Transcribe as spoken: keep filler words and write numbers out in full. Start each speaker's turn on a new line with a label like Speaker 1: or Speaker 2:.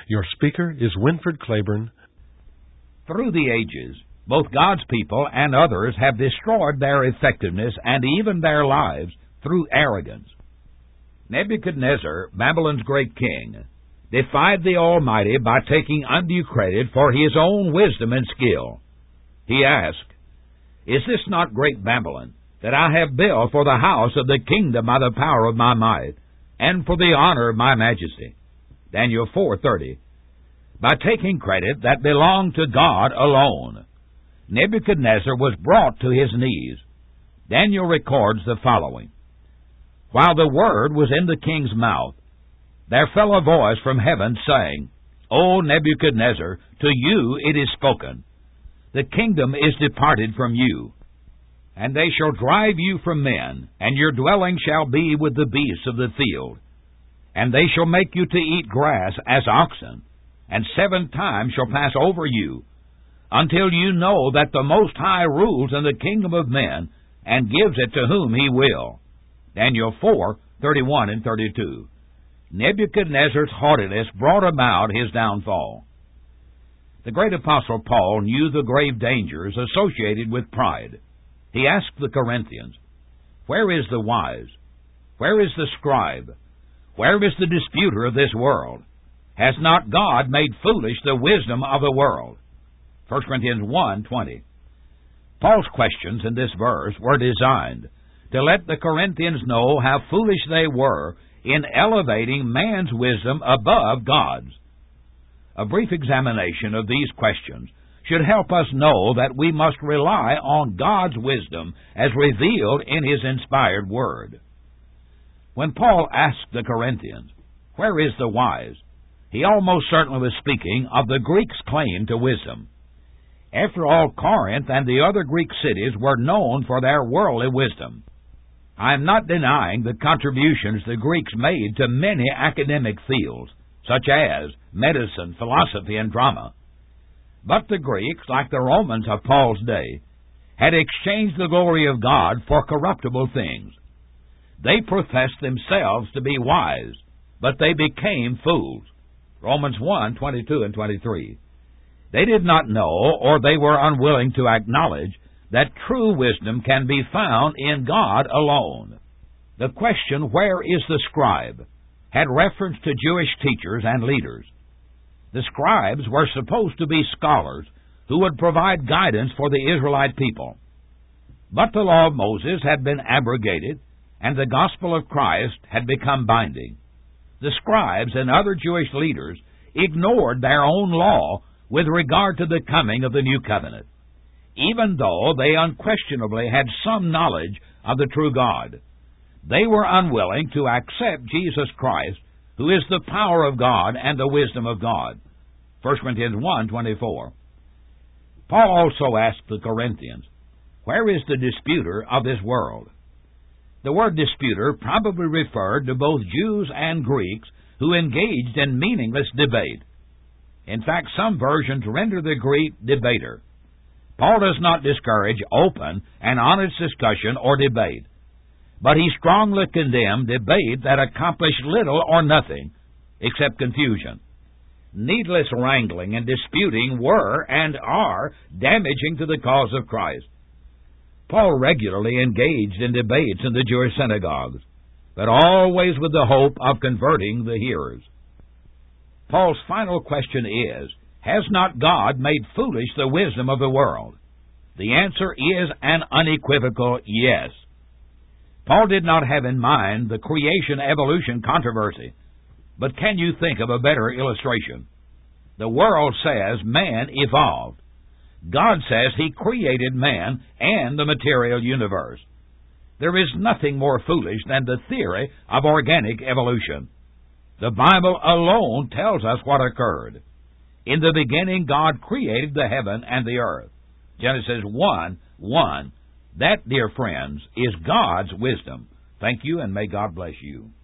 Speaker 1: Your speaker is Winford Claiborne.
Speaker 2: Through the ages, both God's people and others have destroyed their effectiveness and even their lives through arrogance. Nebuchadnezzar, Babylon's great king, defied the Almighty by taking undue credit for his own wisdom and skill. He asked, "Is this not great Babylon, that I have built for the house of the kingdom by the power of my might, and for the honor of my majesty?" Daniel four thirty. By taking credit that belonged to God alone, Nebuchadnezzar was brought to his knees. Daniel records the following: "While the word was in the king's mouth, there fell a voice from heaven, saying, O Nebuchadnezzar, to you it is spoken, the kingdom is departed from you, and they shall drive you from men, and your dwelling shall be with the beasts of the field. And they shall make you to eat grass as oxen, and seven times shall pass over you, until you know that the Most High rules in the kingdom of men, and gives it to whom he will." Daniel four thirty-one and thirty-two. Nebuchadnezzar's haughtiness brought about his downfall. The great apostle Paul knew the grave dangers associated with pride. He asked the Corinthians, "Where is the wise? Where is the scribe? Where is the disputer of this world? Has not God made foolish the wisdom of the world?" First Corinthians one twenty. Paul's questions in this verse were designed to let the Corinthians know how foolish they were in elevating man's wisdom above God's. A brief examination of these questions should help us know that we must rely on God's wisdom as revealed in His inspired Word. When Paul asked the Corinthians, "Where is the wise?" he almost certainly was speaking of the Greeks' claim to wisdom. After all, Corinth and the other Greek cities were known for their worldly wisdom. I am not denying the contributions the Greeks made to many academic fields, such as medicine, philosophy, and drama. But the Greeks, like the Romans of Paul's day, had exchanged the glory of God for corruptible things. They professed themselves to be wise, but they became fools. Romans one twenty-two and twenty-three. They did not know, or they were unwilling to acknowledge, that true wisdom can be found in God alone. The question, "Where is the scribe?" had reference to Jewish teachers and leaders. The scribes were supposed to be scholars who would provide guidance for the Israelite people. But the law of Moses had been abrogated, and the gospel of Christ had become binding. The scribes and other Jewish leaders ignored their own law with regard to the coming of the new covenant, even though they unquestionably had some knowledge of the true God. They were unwilling to accept Jesus Christ, who is the power of God and the wisdom of God. First Corinthians one twenty-four. Paul also asked the Corinthians, "Where is the disputer of this world?" The word disputer probably referred to both Jews and Greeks who engaged in meaningless debate. In fact, some versions render the Greek debater. Paul does not discourage open and honest discussion or debate, but he strongly condemned debate that accomplished little or nothing except confusion. Needless wrangling and disputing were and are damaging to the cause of Christ. Paul regularly engaged in debates in the Jewish synagogues, but always with the hope of converting the hearers. Paul's final question is, has not God made foolish the wisdom of the world? The answer is an unequivocal yes. Paul did not have in mind the creation-evolution controversy, but can you think of a better illustration? The world says man evolved. God says He created man and the material universe. There is nothing more foolish than the theory of organic evolution. The Bible alone tells us what occurred. In the beginning, God created the heaven and the earth. Genesis one one. That, dear friends, is God's wisdom. Thank you, and may God bless you.